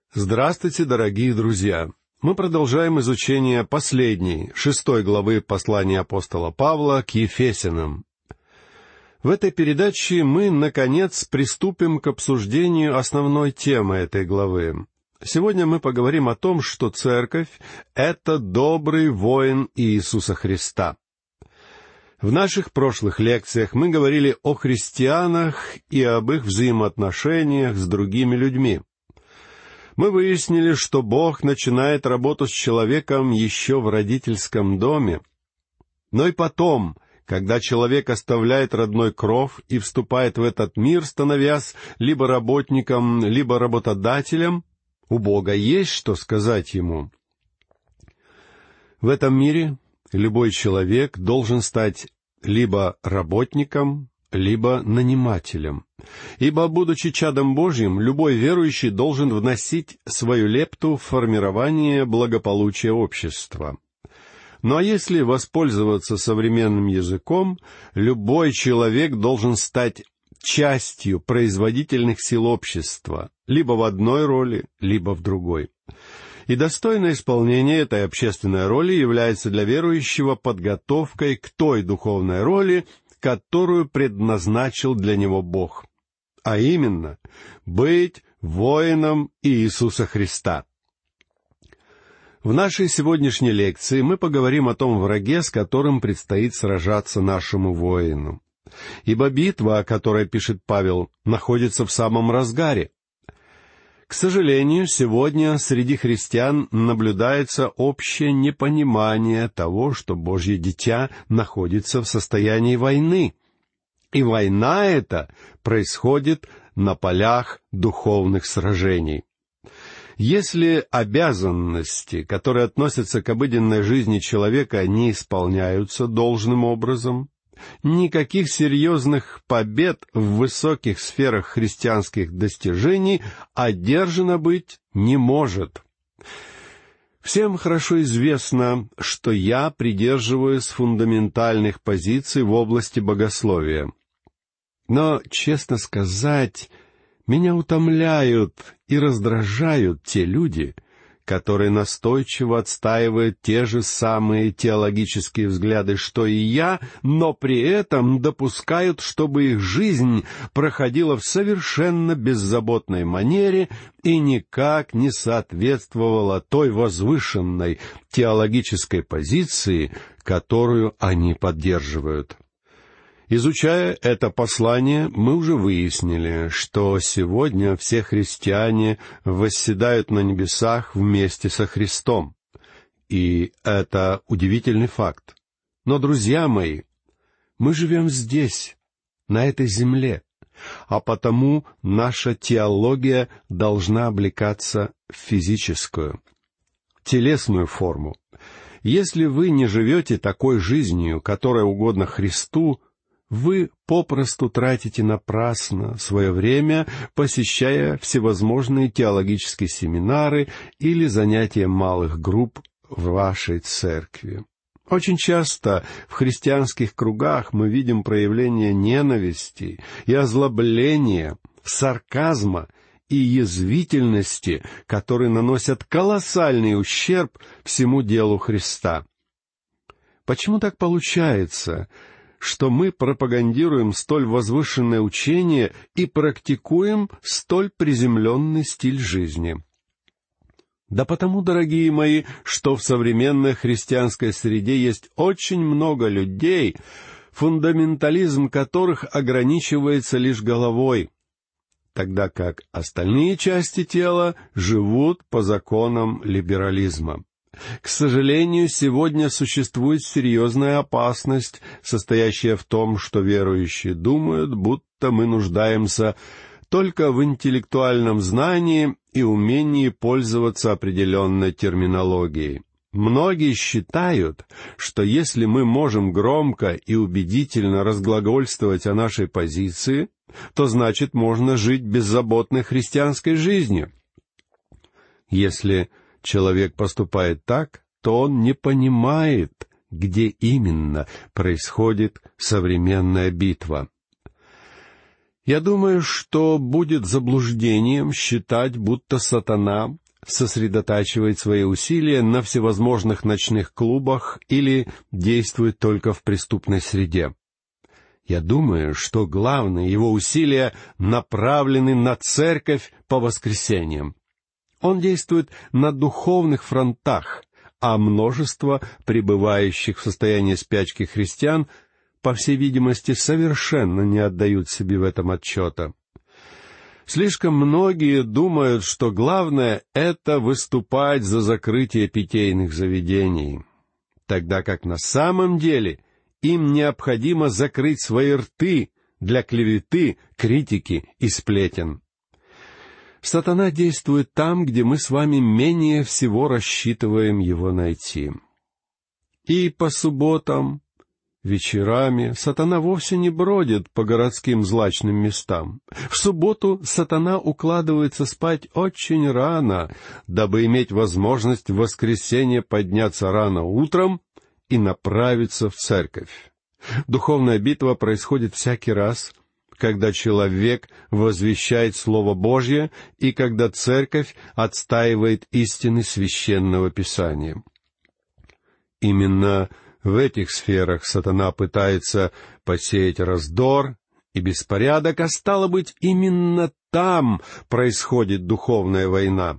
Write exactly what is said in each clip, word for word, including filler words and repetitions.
Здравствуйте, дорогие друзья! Мы продолжаем изучение последней, шестой главы послания апостола Павла к Ефесянам. В этой передаче мы, наконец, приступим к обсуждению основной темы этой главы. Сегодня мы поговорим о том, что Церковь — это добрый воин Иисуса Христа. В наших прошлых лекциях мы говорили о христианах и об их взаимоотношениях с другими людьми. Мы выяснили, что Бог начинает работу с человеком еще в родительском доме. Но и потом, когда человек оставляет родной кров и вступает в этот мир, становясь либо работником, либо работодателем, у Бога есть что сказать ему. В этом мире любой человек должен стать либо работником, либо нанимателем. Ибо, будучи чадом Божьим, любой верующий должен вносить свою лепту в формирование благополучия общества. Ну а если воспользоваться современным языком, любой человек должен стать частью производительных сил общества, либо в одной роли, либо в другой. И достойное исполнение этой общественной роли является для верующего подготовкой к той духовной роли, которую предназначил для него Бог, а именно быть воином Иисуса Христа. В нашей сегодняшней лекции мы поговорим о том враге, с которым предстоит сражаться нашему воину. Ибо битва, о которой пишет Павел, находится в самом разгаре. К сожалению, сегодня среди христиан наблюдается общее непонимание того, что Божье дитя находится в состоянии войны. И война эта происходит на полях духовных сражений. Если обязанности, которые относятся к обыденной жизни человека, не исполняются должным образом, никаких серьезных побед в высоких сферах христианских достижений одержано быть не может. Всем хорошо известно, что я придерживаюсь фундаментальных позиций в области богословия. Но, честно сказать, меня утомляют и раздражают те люди, которые настойчиво отстаивают те же самые теологические взгляды, что и я, но при этом допускают, чтобы их жизнь проходила в совершенно беззаботной манере и никак не соответствовала той возвышенной теологической позиции, которую они поддерживают. Изучая это послание, мы уже выяснили, что сегодня все христиане восседают на небесах вместе со Христом. И это удивительный факт. Но, друзья мои, мы живем здесь, на этой земле, а потому наша теология должна облекаться в физическую, телесную форму. Если вы не живете такой жизнью, которая угодна Христу, вы попросту тратите напрасно свое время, посещая всевозможные теологические семинары или занятия малых групп в вашей церкви. Очень часто в христианских кругах мы видим проявление ненависти и озлобления, сарказма и язвительности, которые наносят колоссальный ущерб всему делу Христа. Почему так получается, что мы пропагандируем столь возвышенное учение и практикуем столь приземленный стиль жизни? Да потому, дорогие мои, что в современной христианской среде есть очень много людей, фундаментализм которых ограничивается лишь головой, тогда как остальные части тела живут по законам либерализма. К сожалению, сегодня существует серьезная опасность, состоящая в том, что верующие думают, будто мы нуждаемся только в интеллектуальном знании и умении пользоваться определенной терминологией. Многие считают, что если мы можем громко и убедительно разглагольствовать о нашей позиции, то значит можно жить беззаботной христианской жизнью. Если человек поступает так, то он не понимает, где именно происходит современная битва. Я думаю, что будет заблуждением считать, будто сатана сосредотачивает свои усилия на всевозможных ночных клубах или действует только в преступной среде. Я думаю, что главные его усилия направлены на церковь по воскресеньям. Он действует на духовных фронтах, а множество пребывающих в состоянии спячки христиан, по всей видимости, совершенно не отдают себе в этом отчета. Слишком многие думают, что главное — это выступать за закрытие питейных заведений, тогда как на самом деле им необходимо закрыть свои рты для клеветы, критики и сплетен. Сатана действует там, где мы с вами менее всего рассчитываем его найти. И по субботам, вечерами сатана вовсе не бродит по городским злачным местам. В субботу сатана укладывается спать очень рано, дабы иметь возможность в воскресенье подняться рано утром и направиться в церковь. Духовная битва происходит всякий раз, когда человек возвещает Слово Божье и когда церковь отстаивает истины Священного Писания. Именно в этих сферах сатана пытается посеять раздор и беспорядок, а стало быть, именно там происходит духовная война.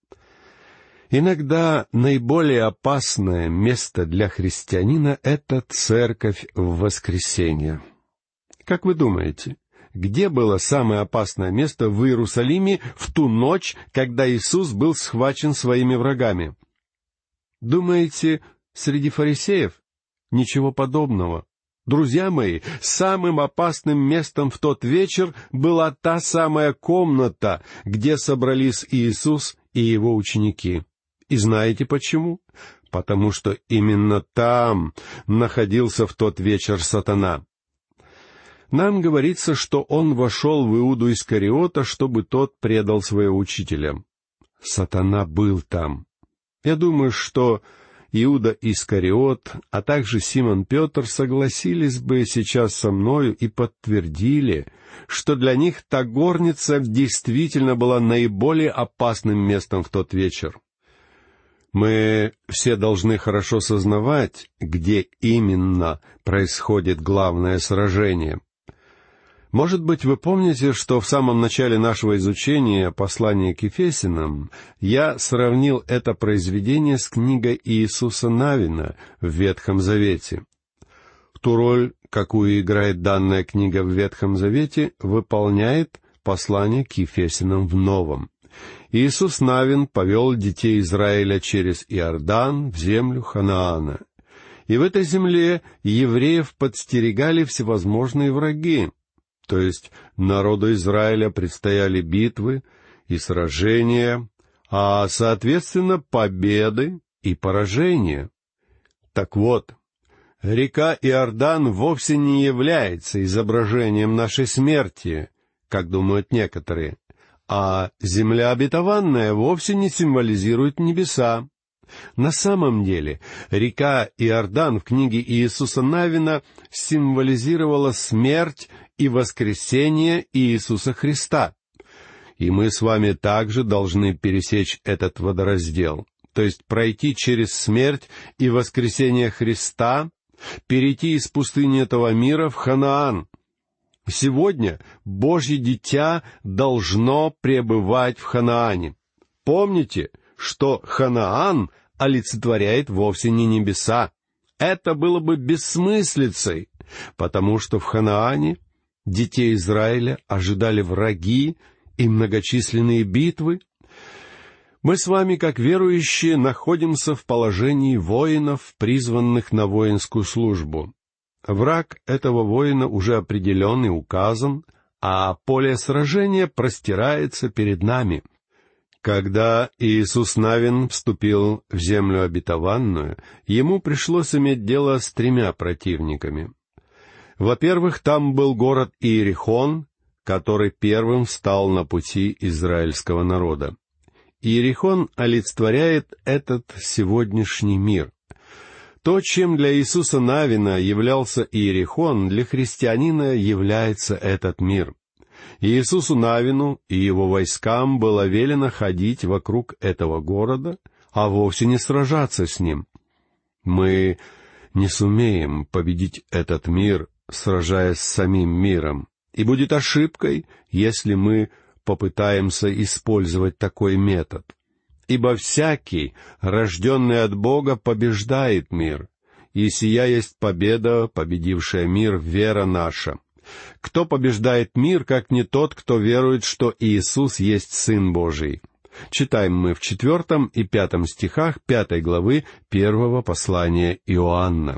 Иногда наиболее опасное место для христианина — это церковь в воскресенье. Как вы думаете, где было самое опасное место в Иерусалиме в ту ночь, когда Иисус был схвачен своими врагами? Думаете, среди фарисеев? Ничего подобного. Друзья мои, самым опасным местом в тот вечер была та самая комната, где собрались Иисус и его ученики. И знаете почему? Потому что именно там находился в тот вечер сатана. Нам говорится, что он вошел в Иуду Искариота, чтобы тот предал своего учителя. Сатана был там. Я думаю, что Иуда Искариот, а также Симон Петр согласились бы сейчас со мною и подтвердили, что для них та горница действительно была наиболее опасным местом в тот вечер. Мы все должны хорошо сознавать, где именно происходит главное сражение. Может быть, вы помните, что в самом начале нашего изучения послания к Ефесянам я сравнил это произведение с книгой Иисуса Навина в Ветхом Завете. Ту роль, какую играет данная книга в Ветхом Завете, выполняет послание к Ефесянам в Новом. Иисус Навин повел детей Израиля через Иордан в землю Ханаана. И в этой земле евреев подстерегали всевозможные враги. То есть народу Израиля предстояли битвы и сражения, а, соответственно, победы и поражения. Так вот, река Иордан вовсе не является изображением нашей смерти, как думают некоторые, а земля обетованная вовсе не символизирует небеса. На самом деле, река Иордан в книге Иисуса Навина символизировала смерть и воскресение Иисуса Христа. И мы с вами также должны пересечь этот водораздел, то есть пройти через смерть и воскресение Христа, перейти из пустыни этого мира в Ханаан. Сегодня Божье дитя должно пребывать в Ханаане. Помните, что Ханаан олицетворяет вовсе не небеса. Это было бы бессмыслицей, потому что в Ханаане детей Израиля ожидали враги и многочисленные битвы. Мы с вами, как верующие, находимся в положении воинов, призванных на воинскую службу. Враг этого воина уже определен и указан, а поле сражения простирается перед нами. Когда Иисус Навин вступил в землю обетованную, ему пришлось иметь дело с тремя противниками. Во-первых, там был город Иерихон, который первым встал на пути израильского народа. Иерихон олицетворяет этот сегодняшний мир. То, чем для Иисуса Навина являлся Иерихон, для христианина является этот мир. Иисусу Навину и его войскам было велено ходить вокруг этого города, а вовсе не сражаться с ним. Мы не сумеем победить этот мир, сражаясь с самим миром, и будет ошибкой, если мы попытаемся использовать такой метод. Ибо всякий, рожденный от Бога, побеждает мир, и сия есть победа, победившая мир, вера наша. Кто побеждает мир, как не тот, кто верует, что Иисус есть Сын Божий? Читаем мы в четвертом и пятом стихах пятой главы первого послания Иоанна.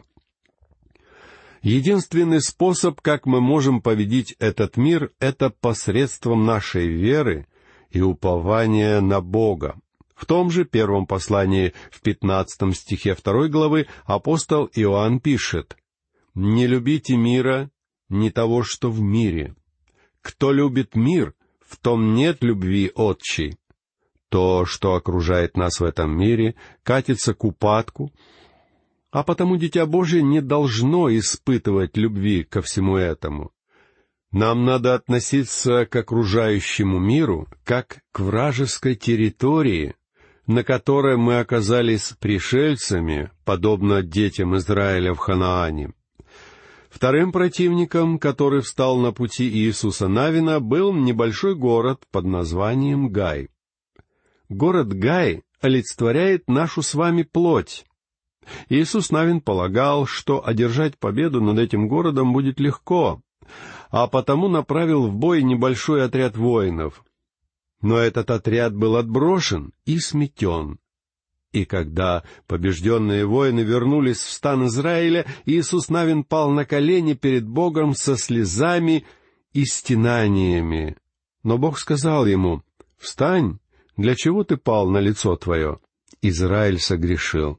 Единственный способ, как мы можем победить этот мир, это посредством нашей веры и упования на Бога. В том же первом послании, в пятнадцатом стихе второй главы, апостол Иоанн пишет: «Не любите мира, ни того, что в мире. Кто любит мир, в том нет любви Отчей. То, что окружает нас в этом мире, катится к упадку, а потому Дитя Божие не должно испытывать любви ко всему этому. Нам надо относиться к окружающему миру как к вражеской территории, на которой мы оказались пришельцами, подобно детям Израиля в Ханаане». Вторым противником, который встал на пути Иисуса Навина, был небольшой город под названием Гай. Город Гай олицетворяет нашу с вами плоть. Иисус Навин полагал, что одержать победу над этим городом будет легко, а потому направил в бой небольшой отряд воинов. Но этот отряд был отброшен и сметен. И когда побежденные воины вернулись в стан Израиля, Иисус Навин пал на колени перед Богом со слезами и стенаниями. Но Бог сказал ему: «Встань, для чего ты пал на лицо твое?» Израиль согрешил.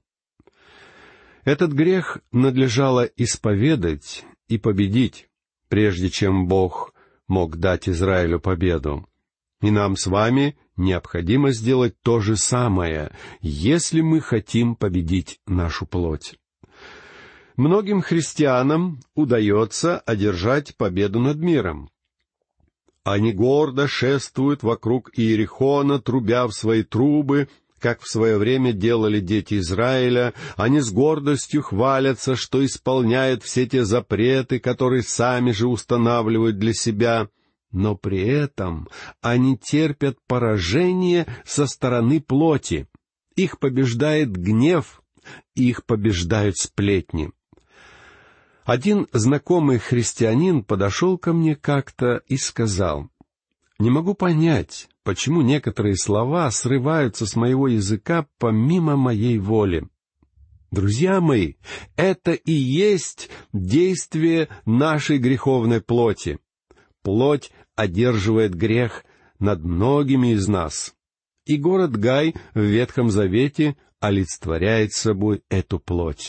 Этот грех надлежало исповедать и победить, прежде чем Бог мог дать Израилю победу. И нам с вами необходимо сделать то же самое, если мы хотим победить нашу плоть. Многим христианам удается одержать победу над миром. Они гордо шествуют вокруг Иерихона, трубя в свои трубы, как в свое время делали дети Израиля. Они с гордостью хвалятся, что исполняют все те запреты, которые сами же устанавливают для себя. Но при этом они терпят поражение со стороны плоти. Их побеждает гнев, их побеждают сплетни. Один знакомый христианин подошел ко мне как-то и сказал: «Не могу понять, почему некоторые слова срываются с моего языка помимо моей воли». Друзья мои, это и есть действие нашей греховной плоти. Плоть одерживает грех над многими из нас. И город Гай в Ветхом Завете олицетворяет собой эту плоть.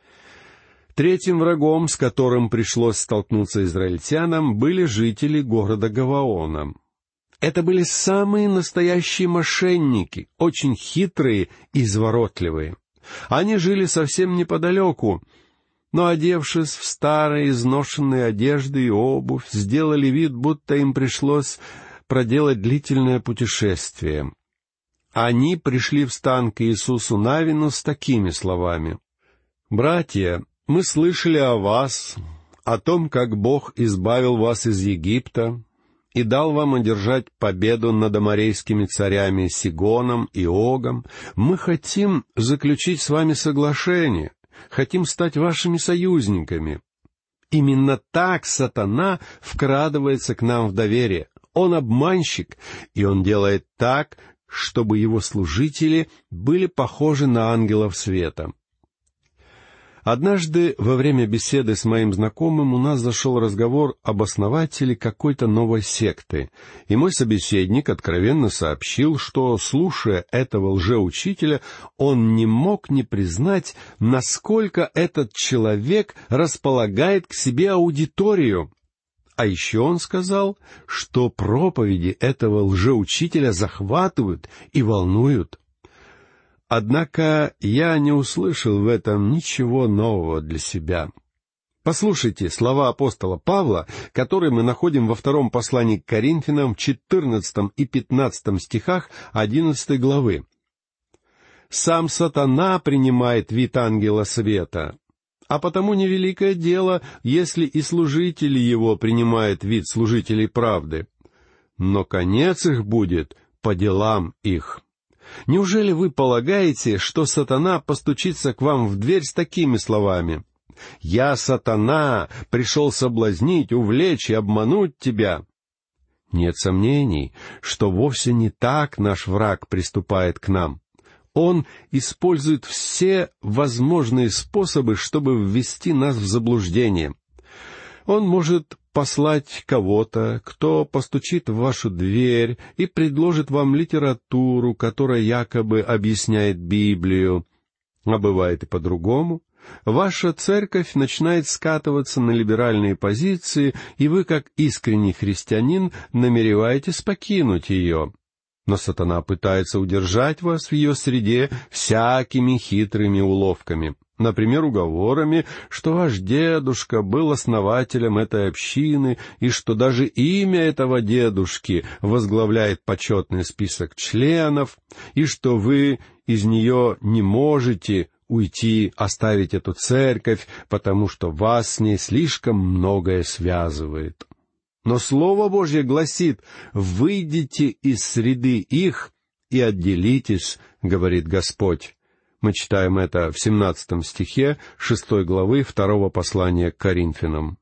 Третьим врагом, с которым пришлось столкнуться израильтянам, были жители города Гаваона. Это были самые настоящие мошенники, очень хитрые и изворотливые. Они жили совсем неподалеку, но, одевшись в старые изношенные одежды и обувь, сделали вид, будто им пришлось проделать длительное путешествие. Они пришли в стан к Иисусу Навину с такими словами: «Братья, мы слышали о вас, о том, как Бог избавил вас из Египта и дал вам одержать победу над аморейскими царями Сигоном и Огом. Мы хотим заключить с вами соглашение, хотим стать вашими союзниками». Именно так сатана вкрадывается к нам в доверие. Он обманщик, и он делает так, чтобы его служители были похожи на ангелов света. Однажды во время беседы с моим знакомым у нас зашел разговор об основателе какой-то новой секты, и мой собеседник откровенно сообщил, что, слушая этого лжеучителя, он не мог не признать, насколько этот человек располагает к себе аудиторию. А еще он сказал, что проповеди этого лжеучителя захватывают и волнуют. Однако я не услышал в этом ничего нового для себя. Послушайте слова апостола Павла, которые мы находим во втором послании к Коринфянам в четырнадцатом и пятнадцатом стихах одиннадцатой главы. «Сам сатана принимает вид ангела света, а потому невеликое дело, если и служители его принимают вид служителей правды. Но конец их будет по делам их». Неужели вы полагаете, что сатана постучится к вам в дверь с такими словами: «Я, сатана, пришел соблазнить, увлечь и обмануть тебя»? Нет сомнений, что вовсе не так наш враг приступает к нам. Он использует все возможные способы, чтобы ввести нас в заблуждение. Он может послать кого-то, кто постучит в вашу дверь и предложит вам литературу, которая якобы объясняет Библию. А бывает и по-другому. Ваша церковь начинает скатываться на либеральные позиции, и вы, как искренний христианин, намереваетесь покинуть ее. Но сатана пытается удержать вас в ее среде всякими хитрыми уловками. Например, уговорами, что ваш дедушка был основателем этой общины, и что даже имя этого дедушки возглавляет почетный список членов, и что вы из нее не можете уйти, оставить эту церковь, потому что вас с ней слишком многое связывает. Но Слово Божье гласит: «Выйдите из среды их и отделитесь», — говорит Господь. Мы читаем это в семнадцатом стихе шестой главы второго послания к Коринфянам.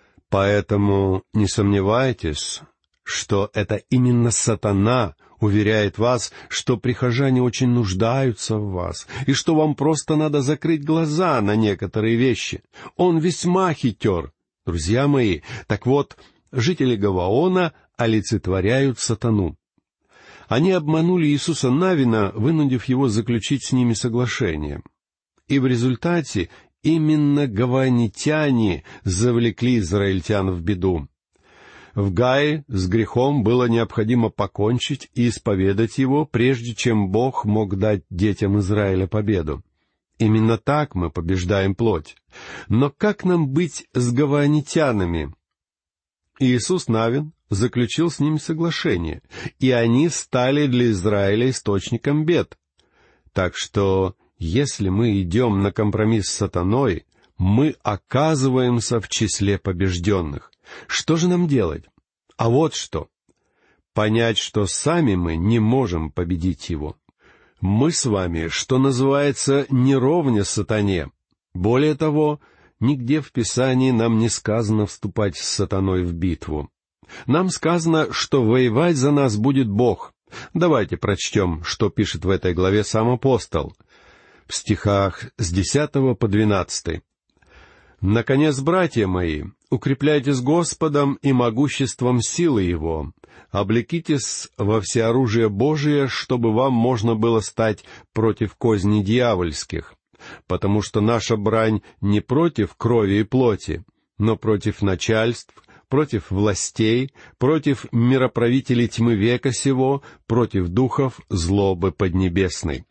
Поэтому не сомневайтесь, что это именно сатана уверяет вас, что прихожане очень нуждаются в вас, и что вам просто надо закрыть глаза на некоторые вещи. Он весьма хитер. Друзья мои, так вот, жители Гаваона олицетворяют сатану. Они обманули Иисуса Навина, вынудив его заключить с ними соглашение. И в результате именно гаваонитяне завлекли израильтян в беду. В Гае с грехом было необходимо покончить и исповедать его, прежде чем Бог мог дать детям Израиля победу. Именно так мы побеждаем плоть. Но как нам быть с гаваонитянами? Иисус Навин заключил с ними соглашение, и они стали для Израиля источником бед. Так что, если мы идем на компромисс с сатаной, мы оказываемся в числе побежденных. Что же нам делать? А вот что. Понять, что сами мы не можем победить его. Мы с вами, что называется, не ровня сатане. Более того, нигде в Писании нам не сказано вступать с сатаной в битву. Нам сказано, что воевать за нас будет Бог. Давайте прочтем, что пишет в этой главе сам апостол. В стихах с десятого по двенадцатый. «Наконец, братья мои, укрепляйтесь Господом и могуществом силы Его. Облекитесь во всеоружие Божие, чтобы вам можно было стать против козней дьявольских. Потому что наша брань не против крови и плоти, но против начальств, против властей, против мироправителей тьмы века сего, против духов злобы поднебесной».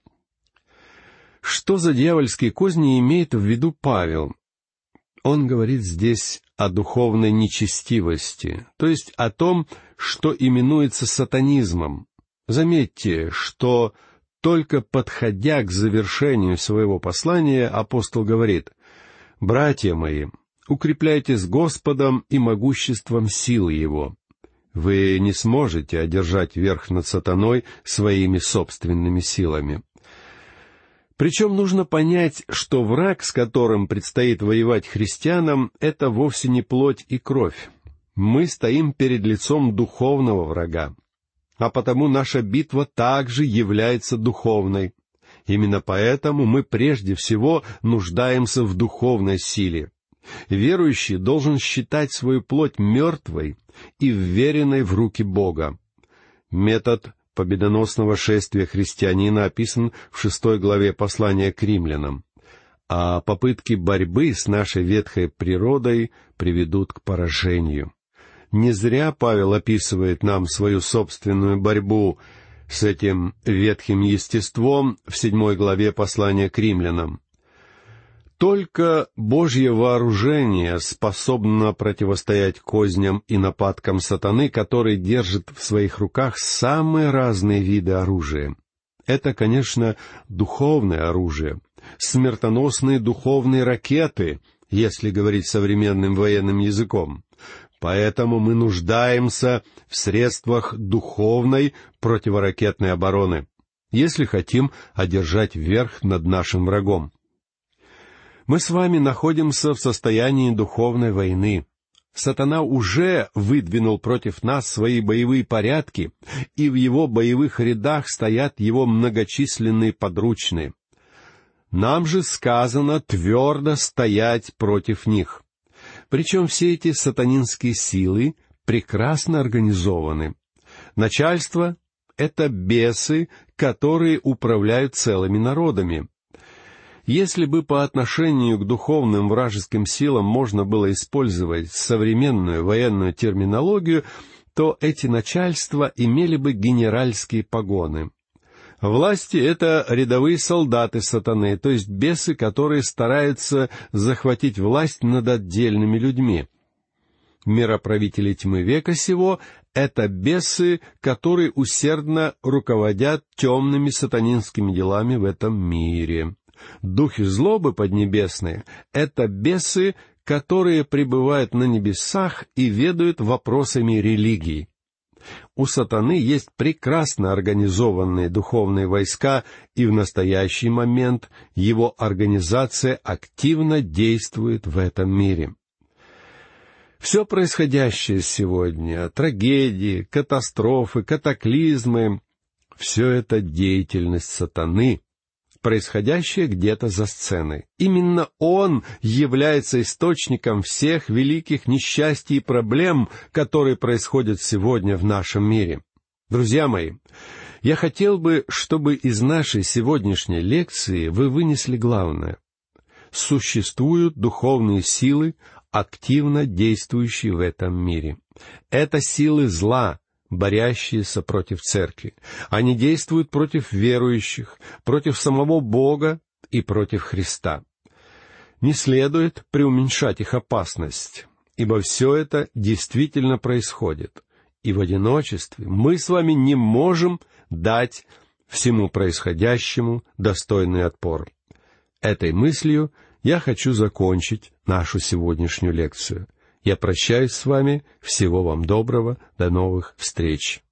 Что за дьявольские козни имеет в виду Павел? Он говорит здесь о духовной нечестивости, то есть о том, что именуется сатанизмом. Заметьте, что только подходя к завершению своего послания, апостол говорит: «Братья мои, укрепляйтесь Господом и могуществом силы Его». Вы не сможете одержать верх над сатаной своими собственными силами. Причем нужно понять, что враг, с которым предстоит воевать христианам, это вовсе не плоть и кровь. Мы стоим перед лицом духовного врага. А потому наша битва также является духовной. Именно поэтому мы прежде всего нуждаемся в духовной силе. Верующий должен считать свою плоть мертвой и вверенной в руки Бога. Метод победоносного шествия христианина описан в шестой главе послания к римлянам, а попытки борьбы с нашей ветхой природой приведут к поражению. Не зря Павел описывает нам свою собственную борьбу с этим ветхим естеством в седьмой главе послания к римлянам. Только Божье вооружение способно противостоять козням и нападкам сатаны, который держит в своих руках самые разные виды оружия. Это, конечно, духовное оружие, смертоносные духовные ракеты, если говорить современным военным языком. Поэтому мы нуждаемся в средствах духовной противоракетной обороны, если хотим одержать верх над нашим врагом. Мы с вами находимся в состоянии духовной войны. Сатана уже выдвинул против нас свои боевые порядки, и в его боевых рядах стоят его многочисленные подручные. Нам же сказано твердо стоять против них. Причем все эти сатанинские силы прекрасно организованы. Начальство — это бесы, которые управляют целыми народами. Если бы по отношению к духовным вражеским силам можно было использовать современную военную терминологию, то эти начальства имели бы генеральские погоны. Власти — это рядовые солдаты сатаны, то есть бесы, которые стараются захватить власть над отдельными людьми. Мироправители тьмы века сего — это бесы, которые усердно руководят темными сатанинскими делами в этом мире. Духи злобы поднебесные — это бесы, которые пребывают на небесах и ведают вопросами религии. У сатаны есть прекрасно организованные духовные войска, и в настоящий момент его организация активно действует в этом мире. Все происходящее сегодня, трагедии, катастрофы, катаклизмы — все это деятельность сатаны, происходящее где-то за сценой. Именно он является источником всех великих несчастий и проблем, которые происходят сегодня в нашем мире. Друзья мои, я хотел бы, чтобы из нашей сегодняшней лекции вы вынесли главное. Существуют духовные силы, активно действующие в этом мире. Это силы зла, борящиеся против церкви. Они действуют против верующих, против самого Бога и против Христа. Не следует преуменьшать их опасность, ибо все это действительно происходит, и в одиночестве мы с вами не можем дать всему происходящему достойный отпор. Этой мыслью я хочу закончить нашу сегодняшнюю лекцию. Я прощаюсь с вами. Всего вам доброго. До новых встреч.